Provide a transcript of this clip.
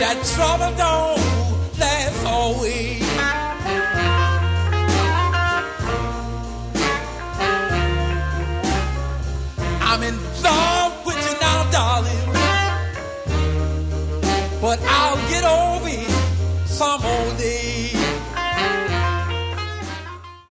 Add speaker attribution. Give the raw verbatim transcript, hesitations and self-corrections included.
Speaker 1: That trouble don't last always. I'm in love with you now, darling, but I'll get over it some old day.